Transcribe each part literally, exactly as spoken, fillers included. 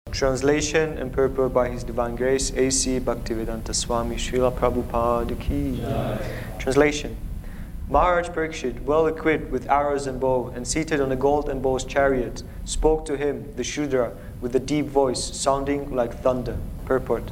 Translation and purport by His Divine Grace, A C Bhaktivedanta Swami Srila Prabhupada Ki. Translation. Maharaj Parikshit, well equipped with arrows and bow, and seated on a gold embossed chariot, spoke to him, the Shudra, with a deep voice, sounding like thunder. Purport.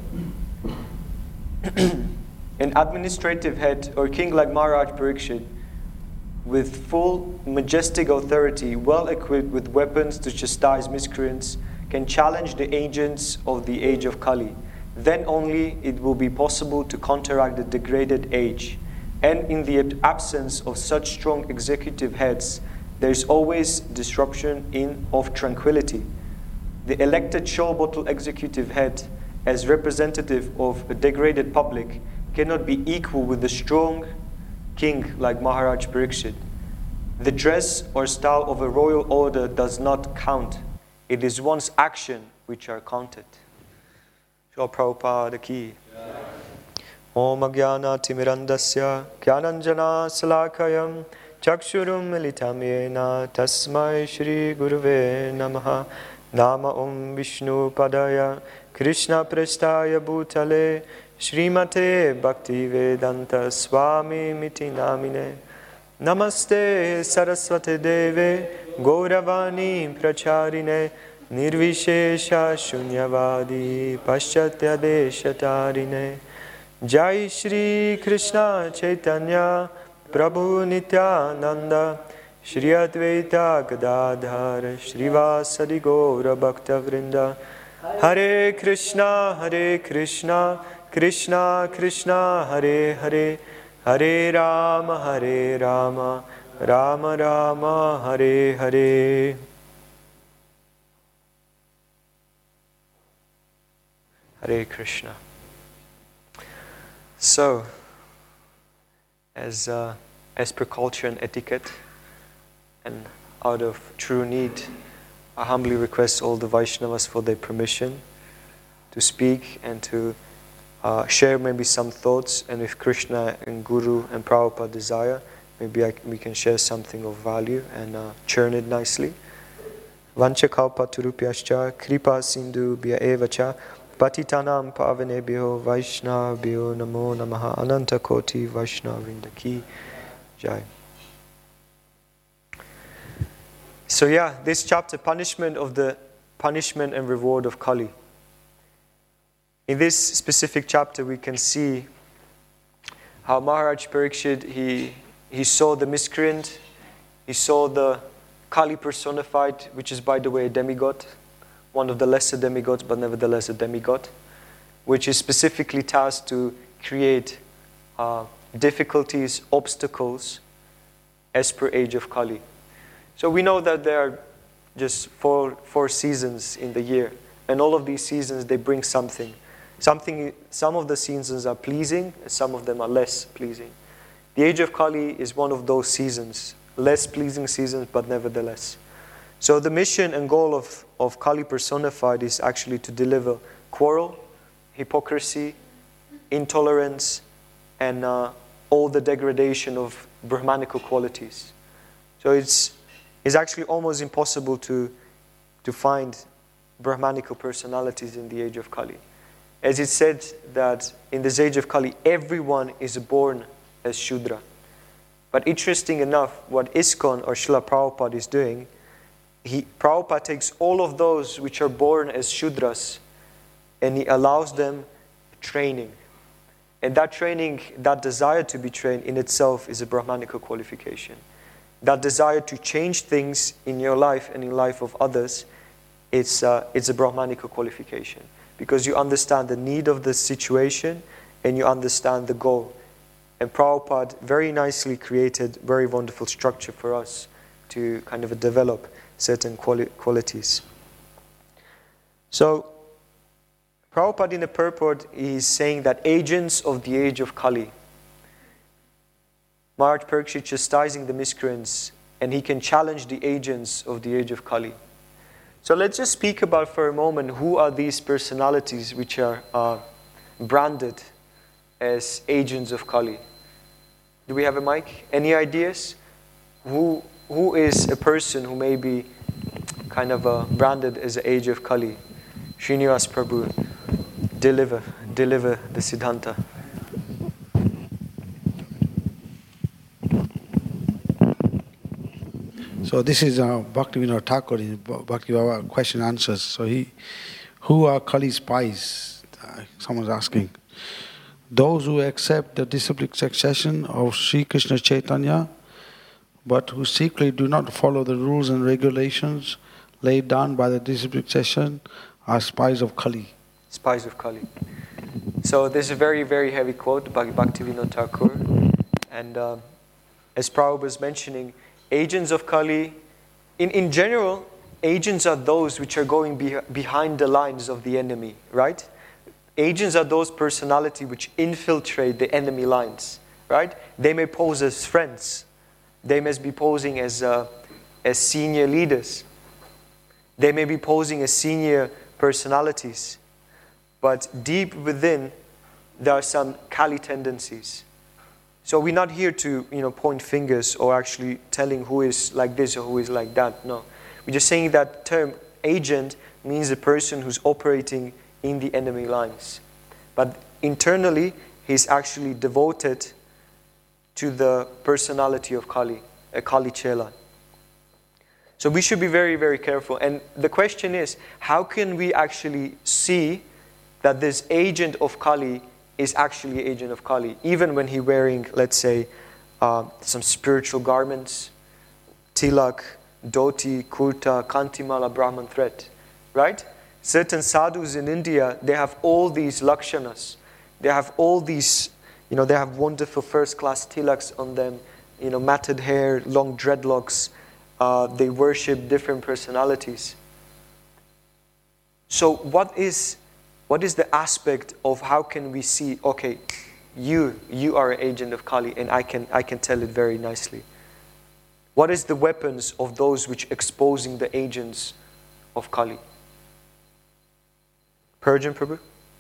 An administrative head, or king like Maharaj Parikshit, with full majestic authority, well equipped with weapons to chastise miscreants, can challenge the agents of the age of Kali. Then only it will be possible to counteract the degraded age. And in the absence of such strong executive heads, there is always disruption in of tranquility. The elected show bottle executive head, as representative of a degraded public, cannot be equal with the strong king like Maharaj Parikshit. The dress or style of a royal order does not count. It is one's action which are counted. Srila Prabhupada Ki. Om Agyana Timirandasya Gyananjana Salakayam Chakshurum Militam Yena Tasmai Shri Guruve Namaha Nama Om Vishnu Padaya Krishna Prestaya Bhutale Srimate Bhakti Vedanta Swami Miti Namine Namaste Saraswate Deve Gauravani Pracharine Nirvishesha Shunyavadi Paschatya Deshatarine Jai Shri Krishna Chaitanya Prabhu Nityananda Shri Advaita Gadadhar Srivasadi Gaura Bhakta Vrinda Hare Krishna Hare Krishna Krishna Krishna Hare Hare Hare Rama Hare Rama Rama Rama Hare Hare. Hare Krishna. So, as uh, as per culture and etiquette, and out of true need, I humbly request all the Vaishnavas for their permission to speak and to uh, share maybe some thoughts, and if Krishna and Guru and Prabhupada desire, maybe I, we can share something of value and uh, churn it nicely. Vanchakalpa turupyascha kripa sindhu bhya evacha patitanam pavanebhyo vaishnavabhyo namo namaha ananta koti vaishnavinda ki jai. So yeah, this chapter, punishment of the punishment and reward of Kali. In this specific chapter, we can see how Maharaj Parikshit, he he saw the miscreant, he saw the Kali personified, which is, by the way, a demigod, one of the lesser demigods, but nevertheless a demigod, which is specifically tasked to create uh, difficulties, obstacles, as per age of Kali. So we know that there are just four, four seasons in the year, and all of these seasons, they bring something. Something. Some of the seasons are pleasing, and some of them are less pleasing. The age of Kali is one of those seasons, less pleasing seasons, but nevertheless. So the mission and goal of, of Kali personified is actually to deliver quarrel, hypocrisy, intolerance, and uh, all the degradation of Brahmanical qualities. So it's, it's actually almost impossible to, to find Brahmanical personalities in the age of Kali. As it said that in this age of Kali, everyone is born as Shudra. But interesting enough, what ISKCON or Srila Prabhupada is doing, he, Prabhupada takes all of those which are born as Shudras and he allows them training. And that training, that desire to be trained in itself is a Brahmanical qualification. That desire to change things in your life and in the life of others, it's, uh, it's a Brahmanical qualification. Because you understand the need of the situation and you understand the goal. And Prabhupada very nicely created very wonderful structure for us to kind of develop certain quali- qualities. So, Prabhupada in the purport is saying that agents of the age of Kali, Maharaj Parikshit chastising the miscreants, and he can challenge the agents of the age of Kali. So let's just speak about for a moment who are these personalities which are uh, branded as agents of Kali. Do we have a mic? Any ideas? Who who is a person who may be kind of uh, branded as the age of Kali? Srinivas Prabhu, deliver, deliver the Siddhanta. So this is uh, Bhaktivinoda Thakur in Bhakti Baba question answers. So he, who are Kali spies? Uh, someone's asking. Those who accept the disciplic succession of Sri Krishna Chaitanya, but who secretly do not follow the rules and regulations laid down by the disciplic succession, are spies of Kali. Spies of Kali. So this is a very, very heavy quote by Bhaktivinoda Thakur. And uh, as Prabhupada was mentioning, agents of Kali, in, in general, agents are those which are going be, behind the lines of the enemy, right? Agents are those personalities which infiltrate the enemy lines, right? They may pose as friends. They may be posing as, uh, as senior leaders. They may be posing as senior personalities. But deep within, there are some Kali tendencies. So we're not here to, you know, point fingers or actually telling who is like this or who is like that. No. We're just saying that term agent means a person who's operating in the enemy lines. But internally, he's actually devoted to the personality of Kali, a Kali Chela. So we should be very, very careful. And the question is, how can we actually see that this agent of Kali is actually agent of Kali, even when he's wearing, let's say, uh, some spiritual garments, tilak, dhoti, kurta, kantimala, Brahman thread, right? Certain sadhus in India, they have all these lakshanas. They have all these, you know, they have wonderful first-class tilaks on them, you know, matted hair, long dreadlocks. Uh, they worship different personalities. So what is, what is the aspect of how can we see, okay, you, you are an agent of Kali, and I can, I can tell it very nicely. What is the weapons of those which exposing the agents of Kali? Purjan Prabhu?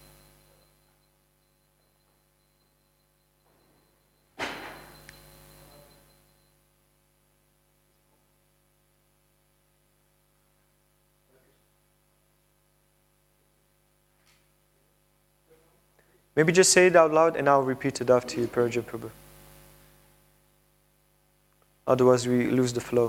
Maybe just say it out loud and I'll repeat it after you, Purjan Prabhu. Otherwise we lose the flow.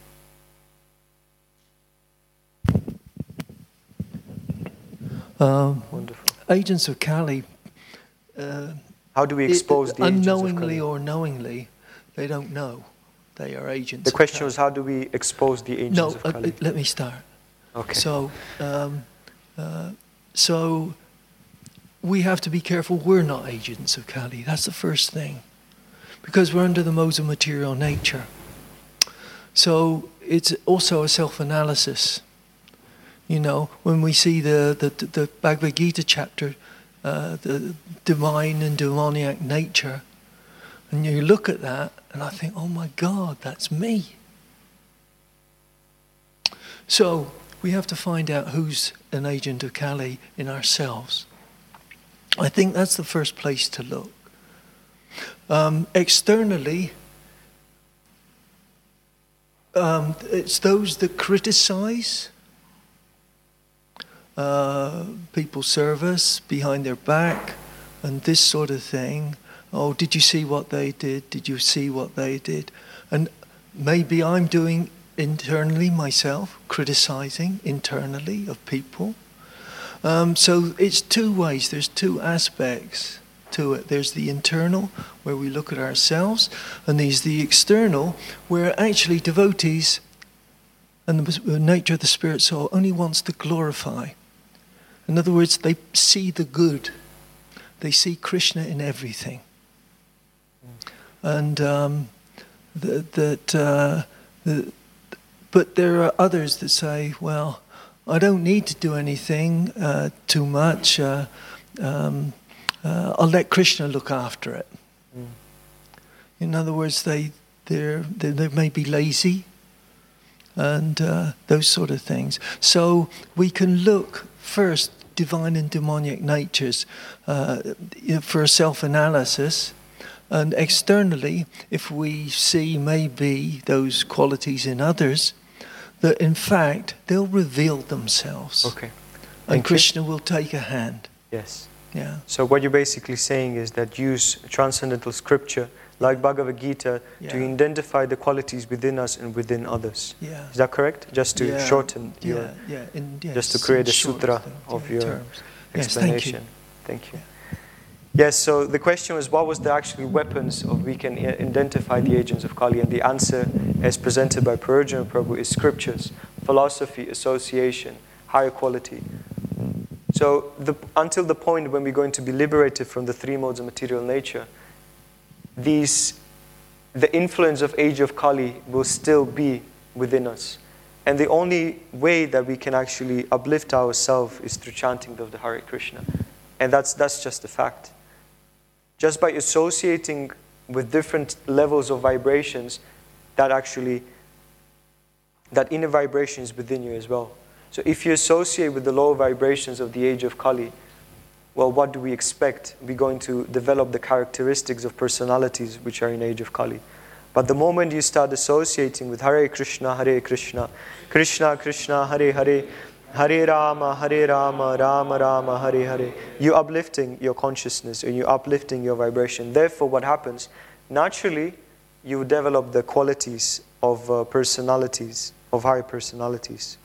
Um, Wonderful. Agents of Kali, uh, how do we expose it, the agents of unknowingly Kali? or knowingly, they don't know they are agents. The question of Kali. was, how do we expose the agents no, of Kali? Uh, let me start. Okay. So, um, uh, so we have to be careful. We're not agents of Kali. That's the first thing, because we're under the modes of material nature. So it's also a self-analysis. You know, when we see the, the, the Bhagavad Gita chapter, uh, the divine and demoniac nature, and you look at that, and I think, oh my God, that's me. So we have to find out who's an agent of Kali in ourselves. I think that's the first place to look. Um, externally, um, it's those that criticize Uh, people service behind their back and this sort of thing. Oh, did you see what they did? Did you see what they did? And maybe I'm doing internally myself, criticizing internally of people. Um, so it's two ways. There's two aspects to it. There's the internal, where we look at ourselves, and there's the external, where actually devotees and the nature of the spirit soul only wants to glorify. In other words, they see the good. They see Krishna in everything. And um, that, that uh, the, but there are others that say, well, I don't need to do anything uh, too much. Uh, um, uh, I'll let Krishna look after it. Mm. In other words, they they're, they they may be lazy and uh, those sort of things. So we can look first divine and demoniac natures uh, for a self-analysis, and externally, if we see maybe those qualities in others, that in fact they'll reveal themselves. Okay. And Thank Krishna you. will take a hand. Yes. Yeah. So what you're basically saying is that use transcendental scripture like Bhagavad Gita yeah. to identify the qualities within us and within others. Yeah. Is that correct? Just to yeah. shorten yeah. your, yeah. In, yes. just to create in a sutra thing, of yeah, your terms. explanation. Yes, thank you. Thank you. Yes, so the question was, what was the actual weapons of we can identify the agents of Kali? And the answer, as presented by Prajna Prabhu, is scriptures, philosophy, association, higher quality. So the, until the point when we're going to be liberated from the three modes of material nature, these, the influence of age of Kali will still be within us. And the only way that we can actually uplift ourselves is through chanting of the Hare Krishna. And that's, that's just a fact. Just by associating with different levels of vibrations, that actually, that inner vibration is within you as well. So if you associate with the lower vibrations of the age of Kali, well, what do we expect? We're going to develop the characteristics of personalities which are in age of Kali. But the moment you start associating with Hare Krishna, Hare Krishna, Krishna Krishna, Hare Hare, Hare Rama, Hare Rama, Rama Rama, Hare Hare, you're uplifting your consciousness and you're uplifting your vibration. Therefore, what happens? Naturally, you develop the qualities of uh, personalities, of higher personalities.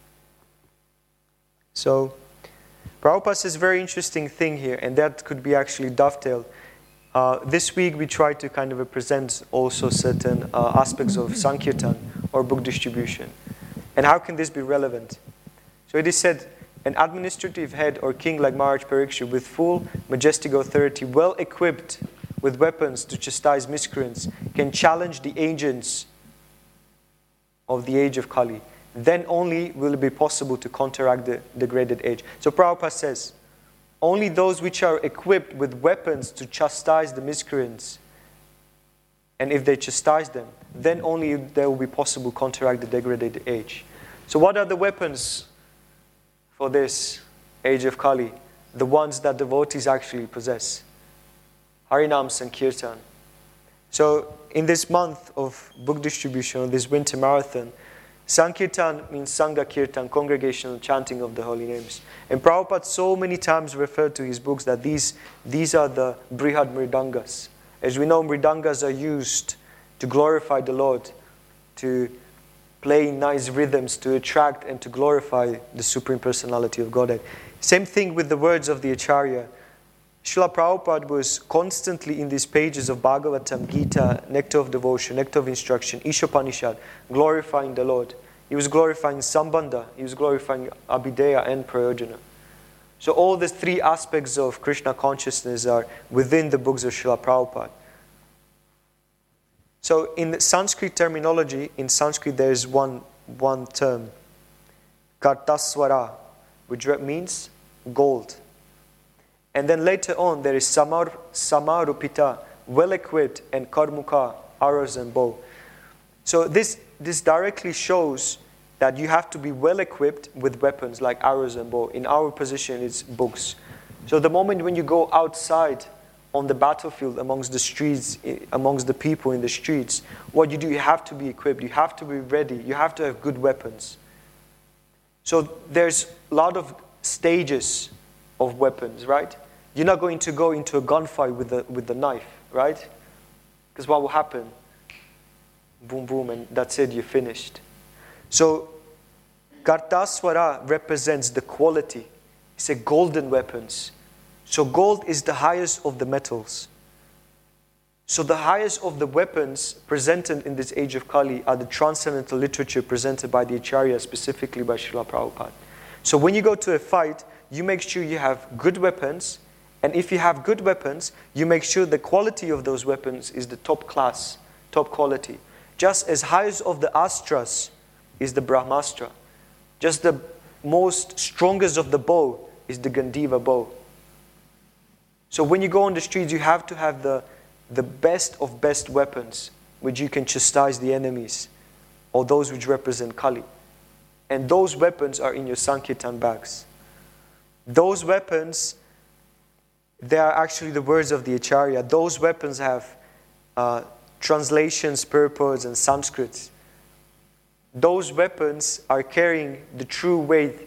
So, Prabhupada says a very interesting thing here, and that could be actually dovetailed. Uh, this week we tried to kind of present also certain uh, aspects of Sankirtan or book distribution. And how can this be relevant? So it is said, an administrative head or king like Maharaj Parikshit with full majestic authority, well equipped with weapons to chastise miscreants, can challenge the agents of the age of Kali. Then only will it be possible to counteract the degraded age. So Prabhupada says, only those which are equipped with weapons to chastise the miscreants, and if they chastise them, then only there will be possible to counteract the degraded age. So what are the weapons for this age of Kali? The ones that devotees actually possess. Harinam Sankirtan. So in this month of book distribution, or this winter marathon, Sankirtan means Sangha Kirtan, congregational chanting of the holy names. And Prabhupada so many times referred to his books that these, these are the Brihad Mridangas. As we know, Mridangas are used to glorify the Lord, to play nice rhythms, to attract and to glorify the Supreme Personality of Godhead. Same thing with the words of the Acharya. Srila Prabhupada was constantly in these pages of Bhagavatam, Gita, Nectar of Devotion, Nectar of Instruction, Ishopanishad, glorifying the Lord. He was glorifying Sambandha, he was glorifying Abhideya and Prayojana. So all these three aspects of Krishna consciousness are within the books of Srila Prabhupada. So in the Sanskrit terminology, in Sanskrit there is one, one term, Kartaswara, which means gold. And then later on, there is samar, Samarupita, well-equipped, and Karmuka, arrows and bow. So this, this directly shows that you have to be well-equipped with weapons like arrows and bow. In our position, it's books. So the moment when you go outside on the battlefield, amongst the streets, amongst the people in the streets, what you do, you have to be equipped. You have to be ready. You have to have good weapons. So there's a lot of stages of weapons, right? You're not going to go into a gunfight with the, with the knife, right? Because what will happen? Boom, boom, and that's it, you're finished. So, Kartaswara represents the quality. It's a golden weapons. So gold is the highest of the metals. So the highest of the weapons presented in this age of Kali are the transcendental literature presented by the Acharya, specifically by Srila Prabhupada. So when you go to a fight, you make sure you have good weapons, and if you have good weapons, you make sure the quality of those weapons is the top class, top quality. Just as highest of the astras is the Brahmastra. Just the most strongest of the bow is the Gandiva bow. So when you go on the streets, you have to have the, the best of best weapons, which you can chastise the enemies, or those which represent Kali. And those weapons are in your Sankirtan bags. Those weapons, they are actually the words of the Acharya. Those weapons have uh, translations, purports, and Sanskrit. Those weapons are carrying the true weight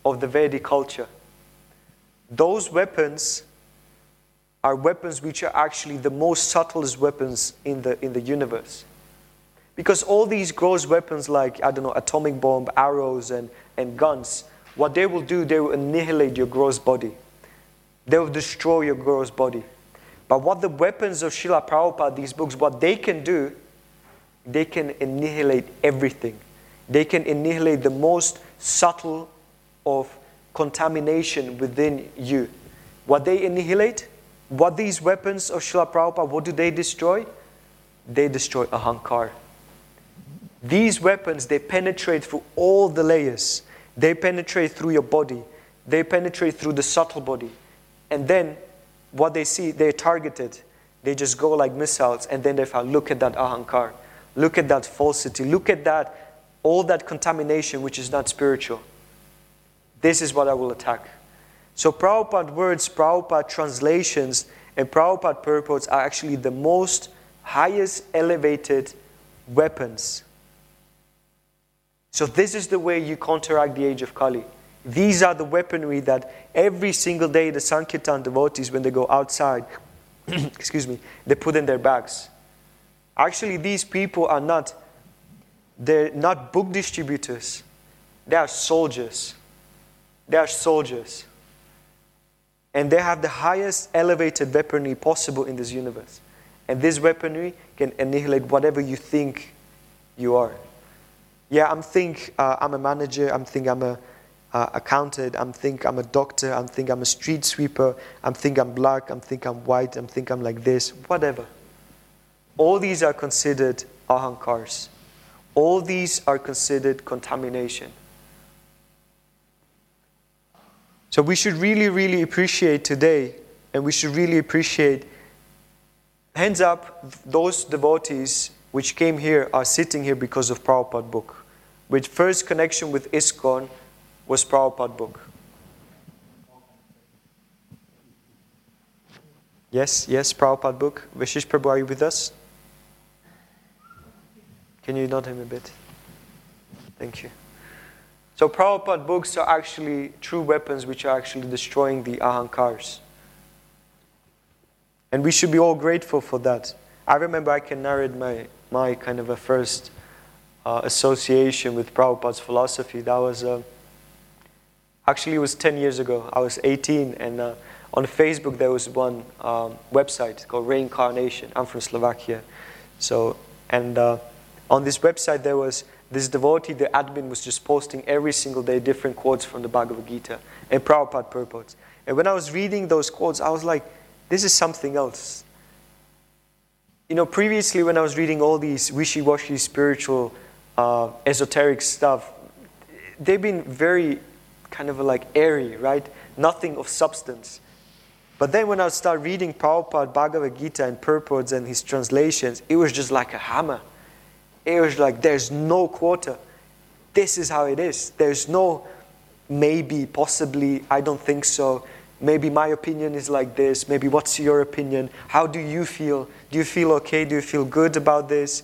of the Vedic culture. Those weapons are weapons which are actually the most subtlest weapons in the, in the universe. Because all these gross weapons like, I don't know, atomic bomb, arrows, and, and guns, what they will do, they will annihilate your gross body. They will destroy your gross body. But what the weapons of Srila Prabhupada, these books, what they can do, they can annihilate everything. They can annihilate the most subtle of contamination within you. What they annihilate, what these weapons of Srila Prabhupada, what do they destroy? They destroy ahankar. These weapons, they penetrate through all the layers. They penetrate through your body. They penetrate through the subtle body. And then, what they see, they're targeted. They just go like missiles, and then they find, look at that ahankar. Look at that falsity. Look at that, all that contamination which is not spiritual. This is what I will attack. So Prabhupada words, Prabhupada translations, and Prabhupada purports are actually the most highest elevated weapons. So this is the way you counteract the age of Kali. These are the weaponry that every single day the Sankirtan devotees, when they go outside, excuse me, they put in their bags. Actually, these people are not, they're not book distributors. They are soldiers. They are soldiers. And they have the highest elevated weaponry possible in this universe. And this weaponry can annihilate whatever you think you are. Yeah, I'm think uh, I'm a manager, I'm think I'm a uh, accountant, I'm think I'm a doctor, I'm think I'm a street sweeper, I'm think I'm black, I'm think I'm white, I'm think I'm like this, whatever. All these are considered ahankars. All these are considered contamination. So we should really, really appreciate today, and we should really appreciate, hands up, those devotees which came here are sitting here because of Prabhupada book. Which first connection with ISKCON was Prabhupada book. Yes, yes, Prabhupada book. Vishesh Prabhu, are you with us? Can you nod him a bit? Thank you. So Prabhupada books are actually true weapons which are actually destroying the ahankars. And we should be all grateful for that. I remember I can narrate my, my kind of a first uh, association with Prabhupada's philosophy. That was, uh, actually it was ten years ago. I was eighteen, and uh, on Facebook there was one um, website called Reincarnation. I'm from Slovakia. So, and uh, on this website there was this devotee, the admin was just posting every single day different quotes from the Bhagavad Gita and Prabhupada purports. And when I was reading those quotes, I was like, this is something else. You know, previously when I was reading all these wishy-washy spiritual, uh, esoteric stuff, they've been very kind of like airy, right? Nothing of substance. But then when I started reading Prabhupada, Bhagavad Gita and purports and his translations, it was just like a hammer. It was like, there's no quarter. This is how it is. There's no maybe, possibly, I don't think so. Maybe my opinion is like this. Maybe what's your opinion? How do you feel? Do you feel okay? Do you feel good about this?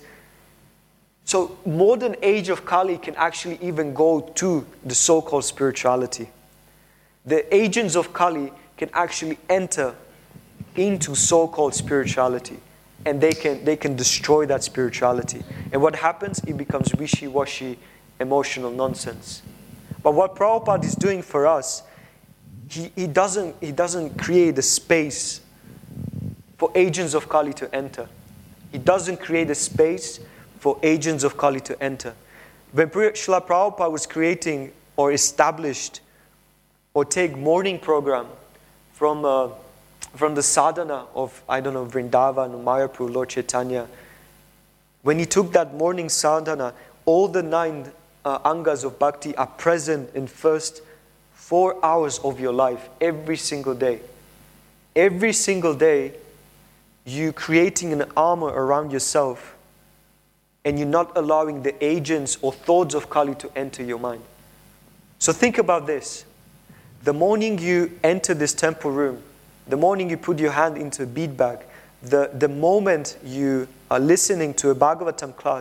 So modern age of Kali can actually even go to the so-called spirituality. The agents of Kali can actually enter into so-called spirituality. And they can, they can destroy that spirituality. And what happens? It becomes wishy-washy, emotional nonsense. But what Prabhupada is doing for us, he, he, doesn't, he doesn't create a space for agents of Kali to enter. He doesn't create a space for agents of Kali to enter. When Srila Prabhupada was creating or established or take morning program from... Uh, From the sadhana of, I don't know, Vrindavan, Mayapur, Lord Chaitanya, when he took that morning sadhana, all the nine uh, angas of bhakti are present in first four hours of your life, every single day. Every single day, you creating an armor around yourself, and you're not allowing the agents or thoughts of Kali to enter your mind. So think about this. The morning you enter this temple room, the morning you put your hand into a bead bag, the, the moment you are listening to a Bhagavatam class,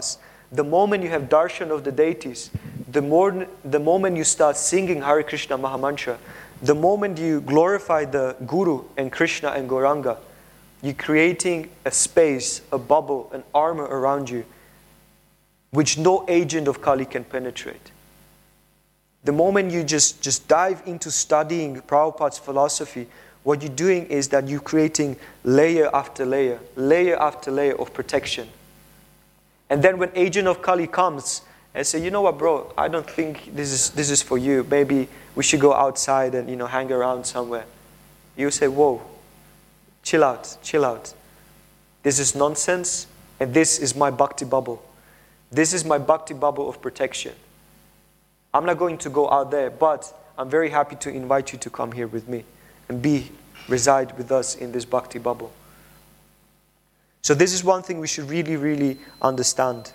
The moment you have darshan of the deities, the, more, the moment you start singing Hare Krishna Mahamantra, the moment you glorify the Guru and Krishna and Gauranga, you're creating a space, a bubble, an armor around you which no agent of Kali can penetrate. The moment you just, just dive into studying Prabhupada's philosophy, what you're doing is that you're creating layer after layer, layer after layer of protection. And then when agent of Kali comes and say, you know what, bro, I don't think this is, this is for you. Maybe we should go outside and, you know, hang around somewhere. You say, whoa, chill out, chill out. This is nonsense, and this is my bhakti bubble. This is my bhakti bubble of protection. I'm not going to go out there, but I'm very happy to invite you to come here with me and be, reside with us in this bhakti bubble. So this is one thing we should really, really understand.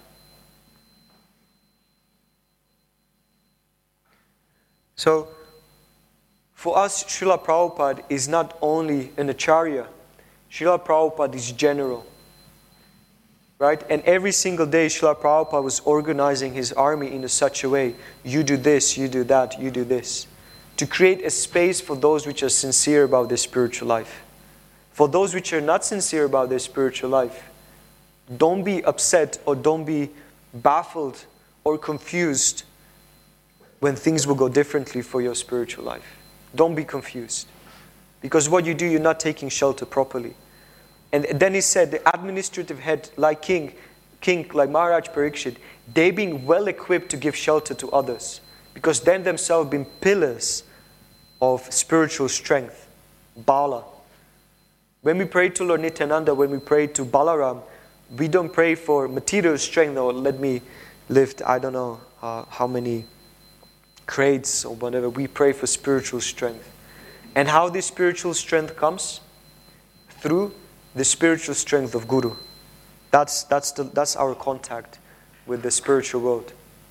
So, for us, Srila Prabhupada is not only an acharya. Srila Prabhupada is general. Right? And every single day, Srila Prabhupada was organizing his army in a such a way. You do this, you do that, you do this. To create a space for those which are sincere about their spiritual life. For those which are not sincere about their spiritual life, don't be upset or don't be baffled or confused when things will go differently for your spiritual life. Don't be confused. Because what you do, you're not taking shelter properly. And then he said, the administrative head, like king, king like Maharaj Parikshit, they being well equipped to give shelter to others. Because them themselves being pillars of spiritual strength. Bala. When we pray to Lord Nityananda, when we pray to Balaram, we don't pray for material strength or let me lift, I don't know uh, how many crates or whatever. We pray for spiritual strength. And how this spiritual strength comes? Through the spiritual strength of Guru. That's, that's, the, that's our contact with the spiritual world.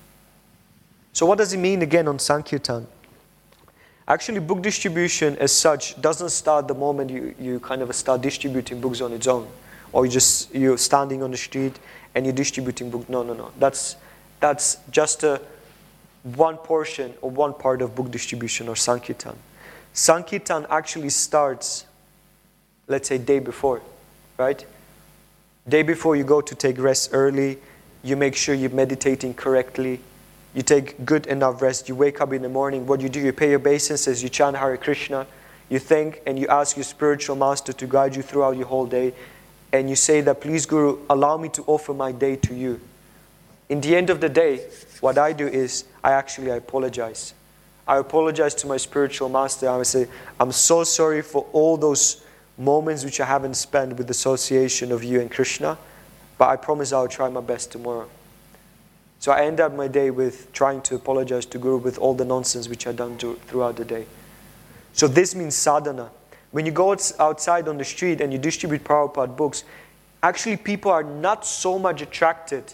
So what does it mean again on Sankirtan? Actually, book distribution as such doesn't start the moment you, you kind of start distributing books on its own. Or you just, you're standing on the street and you're distributing books. No, no, no. That's, that's just a, one portion or one part of book distribution or Sankirtan. Sankirtan actually starts, let's say, day before, right? Day before you go to take rest early, you make sure you're meditating correctly, you take good enough rest, you wake up in the morning, what you do, you pay your obeisances, you chant Hare Krishna, you thank and you ask your spiritual master to guide you throughout your whole day, and you say that, please Guru, allow me to offer my day to you. In the end of the day, what I do is, I actually I apologize. I apologize to my spiritual master. I would say, I'm so sorry for all those moments which I haven't spent with the association of you and Krishna, but I promise I'll try my best tomorrow. So I end up my day with trying to apologize to Guru with all the nonsense which I've done to, throughout the day. So this means sadhana. When you go outside on the street and you distribute Prabhupada books, actually people are not so much attracted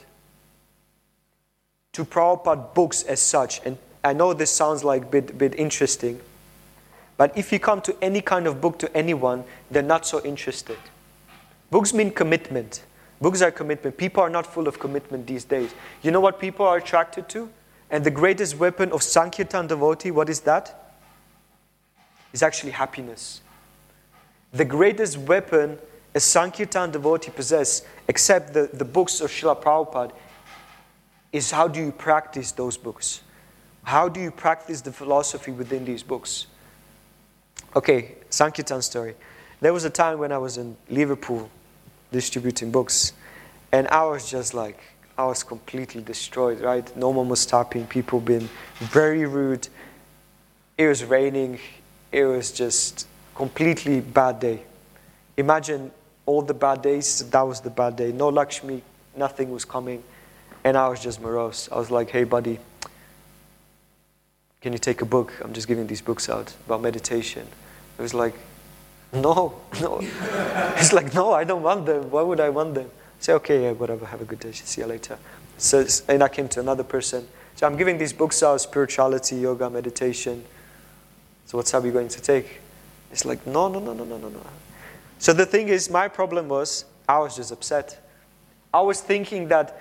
to Prabhupada books as such. And I know this sounds like a bit, bit interesting, but if you come to any kind of book to anyone, they're not so interested. Books mean commitment. Books are commitment. People are not full of commitment these days. You know what people are attracted to? And the greatest weapon of Sankirtan devotee, what is that? It's actually happiness. The greatest weapon a Sankirtan devotee possesses, except the, the books of Srila Prabhupada, is how do you practice those books? How do you practice the philosophy within these books? Okay, Sankirtan story. There was a time when I was in Liverpool distributing books, and I was just like, I was completely destroyed, right? No one was stopping, people being very rude. It was raining, it was just completely bad day. Imagine all the bad days, that was the bad day. No Lakshmi, nothing was coming, and I was just morose. I was like, hey buddy, can you take a book? I'm just giving these books out about meditation. It was like, no, no. It's like, no, I don't want them. Why would I want them? I say, okay, yeah, whatever, have a good day. See you later. So, and I came to another person. So I'm giving these books out, spirituality, yoga, meditation. So what are you going to take? It's like, no, no, no, no, no, no, no. So the thing is, my problem was, I was just upset. I was thinking that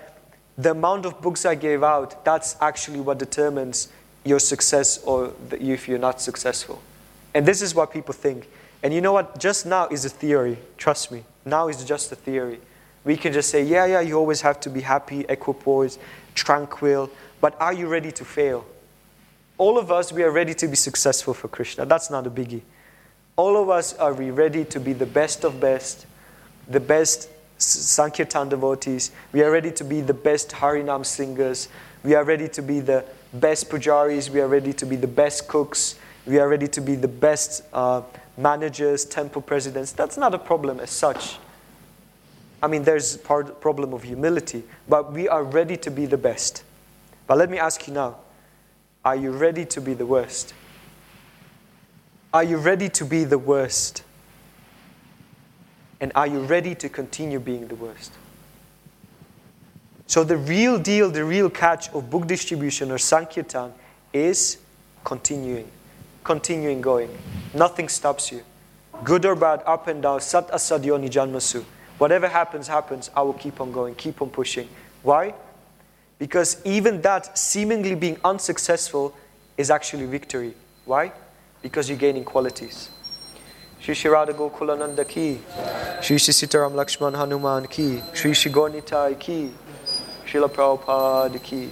the amount of books I gave out, that's actually what determines your success or the, if you're not successful. And this is what people think. And you know what? Just now is a theory. Trust me. Now is just a theory. We can just say, yeah, yeah, you always have to be happy, equipoised, tranquil. But are you ready to fail? All of us, we are ready to be successful for Krishna. That's not a biggie. All of us are we ready to be the best of best, the best Sankirtan devotees. We are ready to be the best Harinam singers. We are ready to be the best pujaris. We are ready to be the best cooks. We are ready to be the best uh, managers, temple presidents. That's not a problem as such. I mean, there's a part, problem of humility, but we are ready to be the best. But let me ask you now, are you ready to be the worst? Are you ready to be the worst? And are you ready to continue being the worst? So the real deal, the real catch of book distribution or Sankirtan is continuing. Continuing going. Nothing stops you. Good or bad, up and down, sat asadyo nijanmasu. Whatever happens, happens. I will keep on going, keep on pushing. Why? Because even that seemingly being unsuccessful is actually victory. Why? Because you're gaining qualities. Shri Shri Radha Gokulananda ki, Shri Shri Sitaram Lakshman Hanuman ki, Shri Shri Gornitai ki, Srila Prabhupada ki.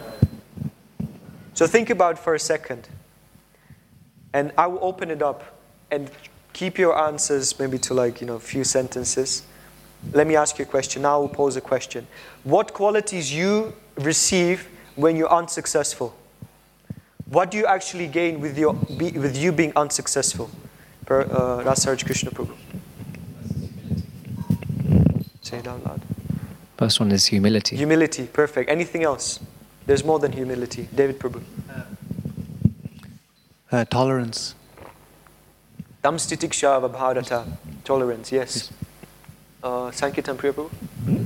So think about it for a second. And I will open it up and keep your answers maybe to like, you know, a few sentences. Let me ask you a question. Now I will pose a question. What qualities you receive when you're unsuccessful? What do you actually gain with, your, be, with you being unsuccessful? Per uh, Rasaraj Krishna Prabhu. Say it out loud. First one is humility. Humility, perfect. Anything else? There's more than humility. David Prabhu. Uh, tolerance. Tamstitiksha vabharata. Tolerance, yes. Uh, Sankirtan Priya Prabhu.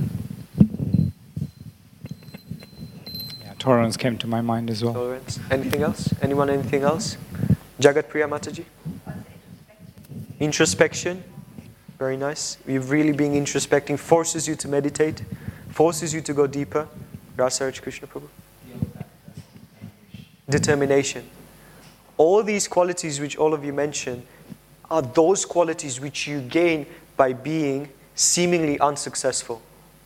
Yeah, tolerance came to my mind as well. Tolerance. Anything else? Anyone, anything else? Jagat Priya Mataji? Introspection. Very nice. You're really being introspecting. Forces you to meditate. Forces you to go deeper. Rasaraj Krishna Prabhu. Determination. All these qualities which all of you mentioned are those qualities which you gain by being seemingly unsuccessful.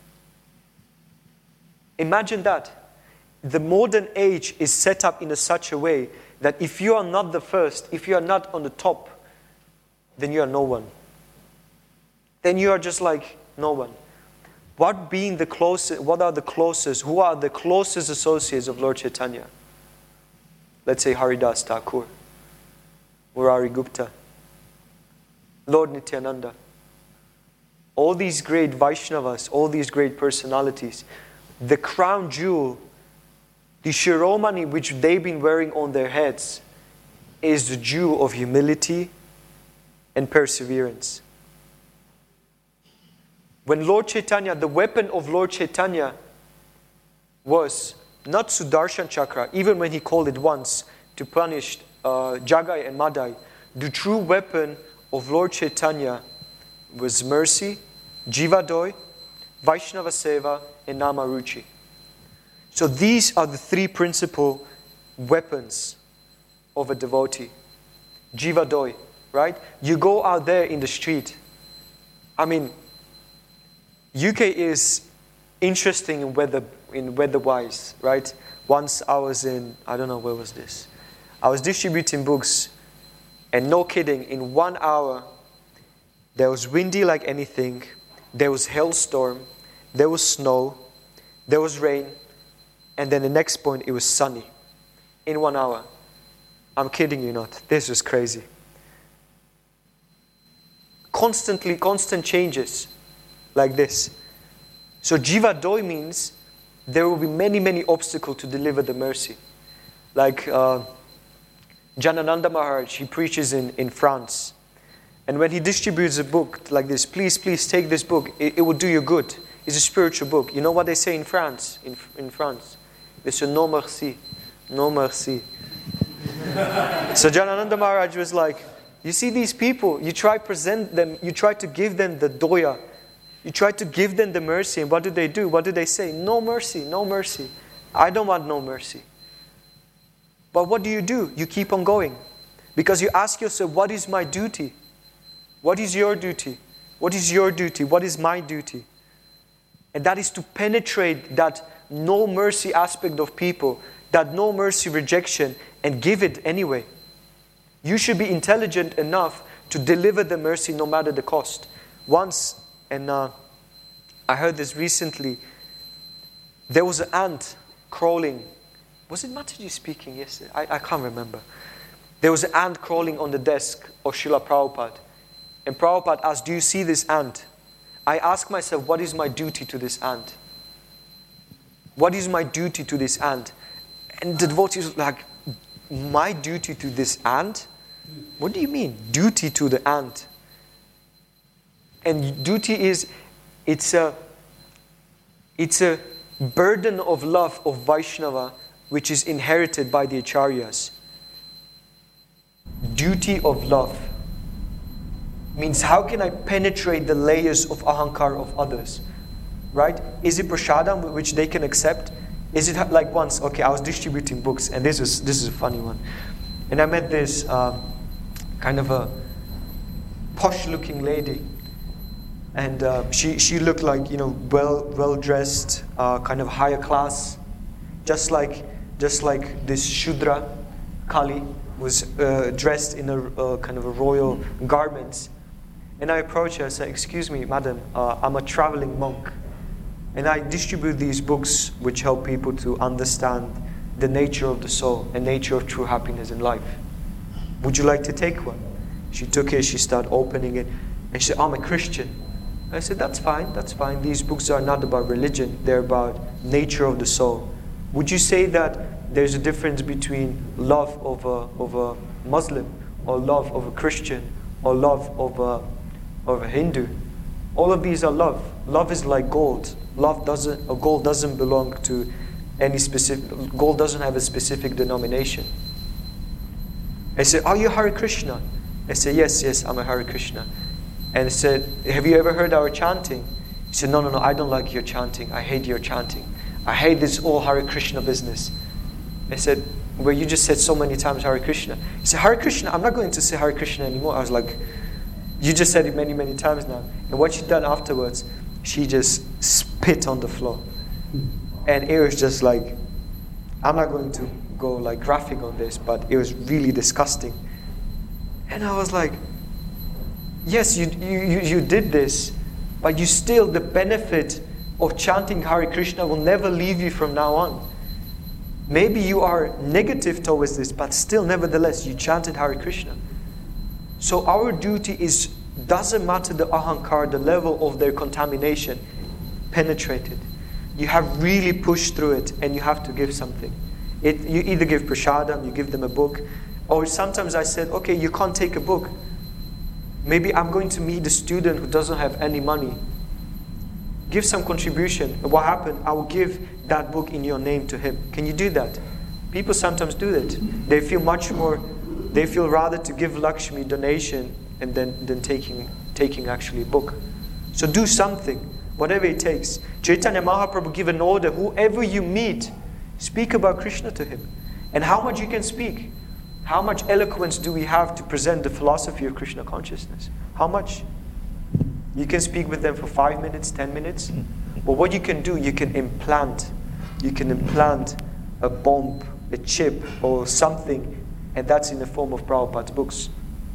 Imagine that. The modern age is set up in a such a way that if you are not the first, if you are not on the top, then you are no one. Then you are just like no one. What being the closest, what are the closest, who are the closest associates of Lord Chaitanya? Let's say Haridas Thakur, Murari Gupta, Lord Nityananda. All these great Vaishnavas, all these great personalities, the crown jewel, the shiromani which they've been wearing on their heads is the jewel of humility and perseverance. When Lord Chaitanya, the weapon of Lord Chaitanya was not Sudarshan Chakra, even when he called it once to punish uh, Jagai and Madai, the true weapon of Lord Chaitanya was mercy, Jivadoy, Vaishnava Seva, and Namaruchi. So these are the three principal weapons of a devotee. Jivadoy, right? You go out there in the street. I mean, U K is interesting in weather, in weather-wise, right? Once I was in, I don't know, where was this? I was distributing books, and no kidding, in one hour, there was windy like anything, there was hailstorm, there was snow, there was rain, and then the next point, it was sunny. In one hour. I'm kidding you not. This was crazy. Constantly, constant changes like this. So Jivadoy means there will be many, many obstacles to deliver the mercy. Like uh, Janananda Maharaj, he preaches in, in France. And when he distributes a book like this, please, please take this book. It, it will do you good. It's a spiritual book. You know what they say in France? In, in France, they say no merci, no merci. So Janananda Maharaj was like, you see these people, you try present them, you try to give them the doya, You try to give them the mercy, and what do they do? What do they say? No mercy, no mercy. I don't want no mercy. But what do you do? You keep on going. Because you ask yourself, what is my duty? What is your duty? What is your duty? What is my duty? And that is to penetrate that no mercy aspect of people, that no mercy rejection, and give it anyway. You should be intelligent enough to deliver the mercy no matter the cost. Once, and uh, I heard this recently, there was an ant crawling. Was it Mataji speaking yesterday? I, I can't remember. There was an ant crawling on the desk of Srila Prabhupada. And Prabhupada asked, do you see this ant? I ask myself, what is my duty to this ant? What is my duty to this ant? And the devotee was like, my duty to this ant? What do you mean, duty to the ant? And duty is, it's a, it's a burden of love of Vaishnava which is inherited by the Acharyas. Duty of love means how can I penetrate the layers of ahankar of others? Right? Is it prasadam which they can accept? Is it like once, okay, I was distributing books, and this is this is a funny one. And I met this uh, kind of a posh-looking lady. And uh, she, she looked like, you know, well well dressed, uh, kind of higher class, just like just like this Shudra Kali was uh, dressed in a uh, kind of a royal garments. And I approached her and said, "Excuse me, madam, uh, I'm a traveling monk, and I distribute these books which help people to understand the nature of the soul and nature of true happiness in life. Would you like to take one?" She took it. She started opening it, and she said, "I'm a Christian." I said, that's fine, that's fine. These books are not about religion, they're about nature of the soul. Would you say that there's a difference between love of a, of a Muslim, or love of a Christian, or love of a, of a Hindu? All of these are love. Love is like gold. Love doesn't, or gold doesn't belong to any specific, gold doesn't have a specific denomination. I said, are you Hare Krishna? I said, yes, yes, I'm a Hare Krishna. And I said, have you ever heard our chanting? He said, no, no, no, I don't like your chanting. I hate your chanting. I hate this all Hare Krishna business. I said, well, you just said so many times Hare Krishna. He said, Hare Krishna, I'm not going to say Hare Krishna anymore. I was like, you just said it many, many times now. And what she done afterwards, she just spit on the floor. And it was just like, I'm not going to go like graphic on this, but it was really disgusting. And I was like, yes, you, you, you did this, but you still, the benefit of chanting Hare Krishna will never leave you from now on. Maybe you are negative towards this, but still, nevertheless, you chanted Hare Krishna. So our duty is, doesn't matter the ahankar, the level of their contamination, penetrated. You have really pushed through it, and you have to give something. It, you either give prasadam, you give them a book, or sometimes I said, okay, you can't take a book. Maybe I'm going to meet a student who doesn't have any money. Give some contribution. And what happened? I will give that book in your name to him. Can you do that? People sometimes do that. They feel much more, they feel rather to give Lakshmi donation and then than taking, taking actually a book. So do something, whatever it takes. Chaitanya Mahaprabhu gave an order, whoever you meet, speak about Krishna to him. And how much you can speak. How much eloquence do we have to present the philosophy of Krishna consciousness? How much? You can speak with them for five minutes, ten minutes. But what you can do, you can implant. You can implant a bomb, a chip, or something, and that's in the form of Prabhupada's books.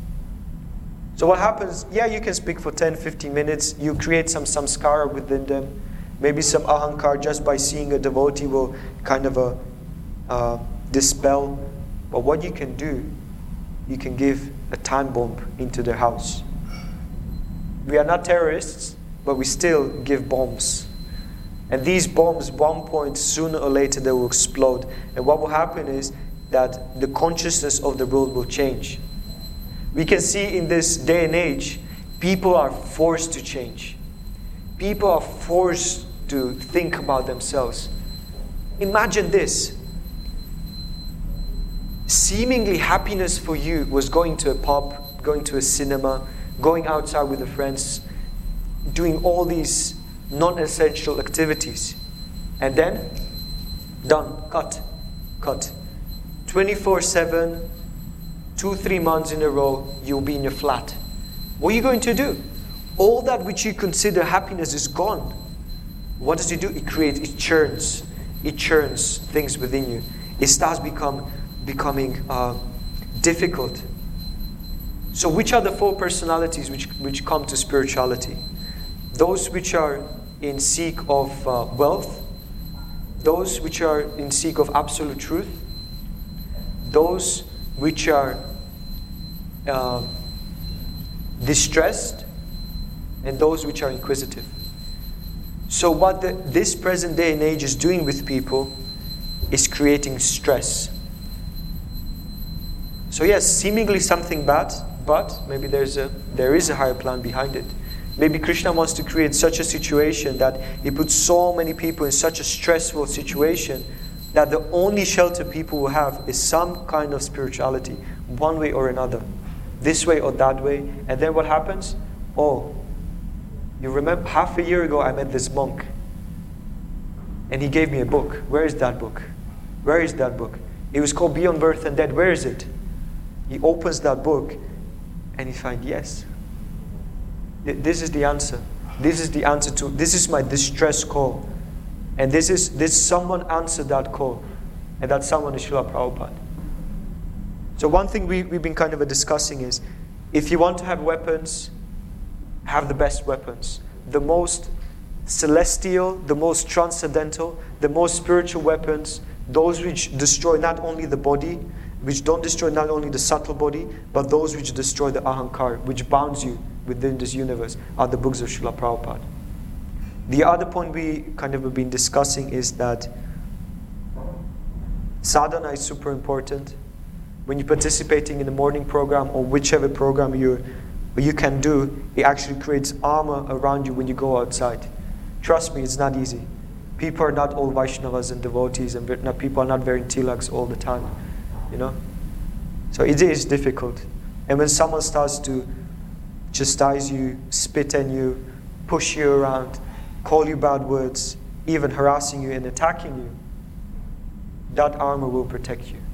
So what happens? Yeah, you can speak for ten, fifteen minutes. You create some samskara within them. Maybe some ahankar just by seeing a devotee will kind of a, uh, dispel. But what you can do, you can give a time bomb into their house. We are not terrorists, but we still give bombs. And these bombs, one point, sooner or later, they will explode. And what will happen is that the consciousness of the world will change. We can see in this day and age, people are forced to change. People are forced to think about themselves. Imagine this. Seemingly happiness for you was going to a pub, going to a cinema, going outside with the friends. doing all these non-essential activities. And then, done, cut, cut. twenty-four seven, two, three months in a row, you'll be in your flat. What are you going to do? All that which you consider happiness is gone. What does it do? It creates, it churns. It churns things within you. It starts become, becoming uh, difficult. So which are the four personalities which, which come to spirituality? Those which are in seek of uh, wealth, those which are in seek of absolute truth, those which are uh, distressed, and those which are inquisitive. So what the, this present day and age is doing with people is creating stress. So yes, seemingly something bad, but maybe there's a, there is a higher plan behind it. Maybe Krishna wants to create such a situation that he puts so many people in such a stressful situation that the only shelter people will have is some kind of spirituality, one way or another, this way or that way. And then what happens? Oh, you remember half a year ago I met this monk and he gave me a book. Where is that book? Where is that book? It was called Beyond Birth and Death. Where is it? He opens that book and he finds, yes, this is the answer. This is the answer to, this is my distress call. And this is, this someone answered that call. And that someone is Srila Prabhupada. So one thing we, we've been kind of discussing is, if you want to have weapons, have the best weapons. The most celestial, the most transcendental, the most spiritual weapons, those which destroy not only the body, which don't destroy not only the subtle body, but those which destroy the ahankar, which bounds you within this universe, are the books of Srila Prabhupada. The other point we kind of have been discussing is that sadhana is super important. When you're participating in the morning program or whichever program you you can do, it actually creates armor around you when you go outside. Trust me, it's not easy. People are not all Vaishnavas and devotees, and people are not wearing tilaks all the time, you know. So it is difficult. And when someone starts to chastise you, spit on you, push you around, call you bad words, even harassing you and attacking you, that armor will protect you.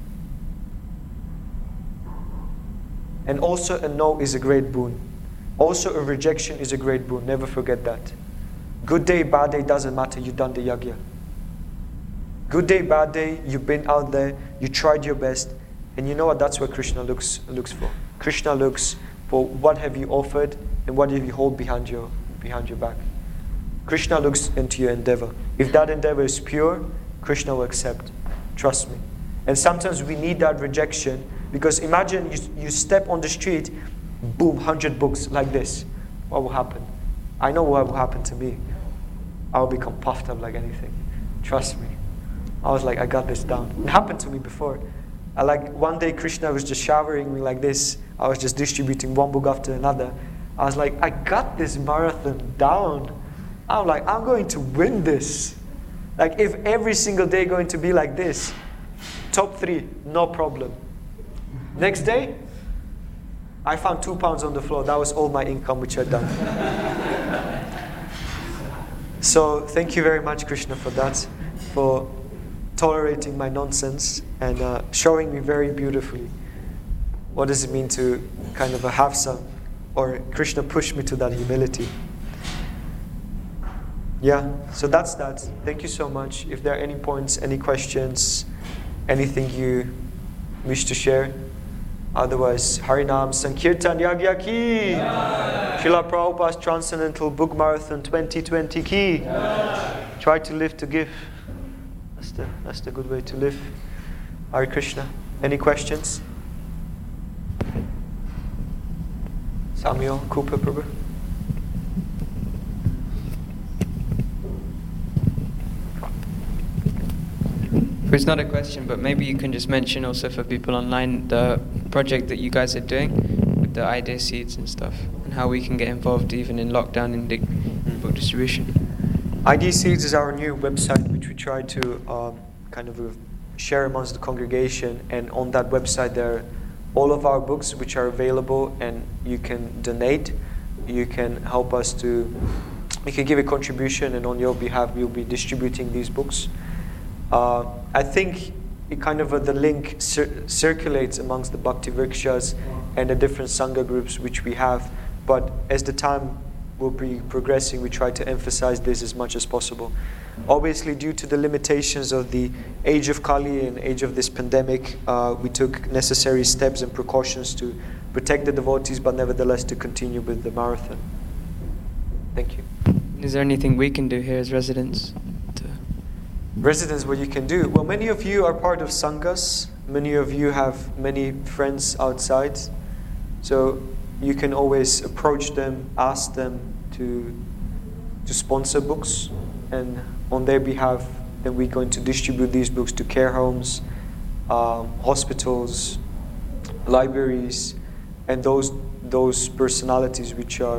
And also a no is a great boon. Also a rejection is a great boon. Never forget that. Good day, bad day, doesn't matter. You've done the yagya. Good day, bad day, you've been out there, you tried your best, and you know what? That's what Krishna looks looks for. Krishna looks for what have you offered and what have you hold behind your behind your back. Krishna looks into your endeavor. If that endeavor is pure, Krishna will accept. Trust me. And sometimes we need that rejection, because imagine you, you step on the street, boom, one hundred books like this. What will happen? I know what will happen to me. I'll become puffed up like anything. Trust me. I was like, I got this down. It happened to me before. I like one day Krishna was just showering me like this. I was just distributing one book after another. I was like, I got this marathon down. I'm like, I'm going to win this. Like if every single day going to be like this, top three, no problem. Next day, I found two pounds on the floor. That was all my income which I'd done. So thank you very much, Krishna, for that, for tolerating my nonsense and uh, showing me very beautifully what does it mean to kind of have some, or Krishna pushed me to that humility. Yeah, so that's that. Thank you so much. If there are any points, any questions, anything you wish to share, otherwise, Harinam Sankirtan Yagya Ki! Yeah. Srila Prabhupada's Transcendental Book Marathon twenty twenty Ki! Yeah. Try to live to give. That's the, that's the good way to live. Hare Krishna. Any questions? Samuel, Cooper, Prabhu. It's not a question, but maybe you can just mention also for people online the project that you guys are doing with the idea seeds and stuff, and how we can get involved even in lockdown in the book distribution. Idea Seeds is our new website which we try to um, kind of uh, share amongst the congregation, and on that website there are all of our books which are available and you can donate. you can help us to, you can give a contribution, and on your behalf we'll be distributing these books. Uh, I think it kind of uh, the link cir circulates amongst the Bhakti Vrikshas and the different Sangha groups which we have, but as the time will be progressing, we try to emphasize this as much as possible. Obviously, due to the limitations of the age of Kali and age of this pandemic, uh, we took necessary steps and precautions to protect the devotees, but nevertheless to continue with the marathon. Thank you. Is there anything we can do here as residents? To Residents, what you can do? Well, many of you are part of Sanghas. Many of you have many friends outside. So you can always approach them, ask them to, to sponsor books. And on their behalf, then we're going to distribute these books to care homes, um, hospitals, libraries, and those, those personalities which are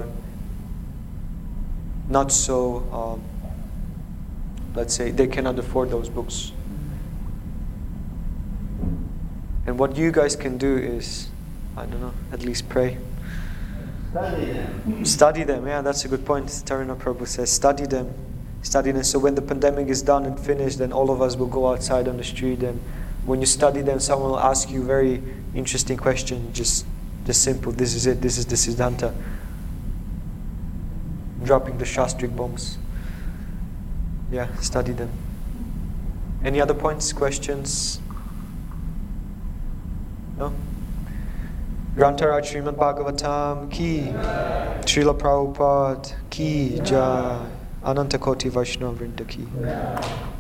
not so, um, let's say, they cannot afford those books. And what you guys can do is, I don't know, at least pray. Study them. Study them, yeah, that's a good point. Taruna Prabhu says, study them. Study them. So when the pandemic is done and finished, then all of us will go outside on the street, and when you study them, someone will ask you very interesting question, just, just simple, this is it, this is the Siddhanta. Dropping the Shastric bombs. Yeah, study them. Any other points, questions? No? Grantaraj Srimad Bhagavatam ki, Srila Prabhupada ki, Jai, Ananta Koti Vaishnava Vrinda ki.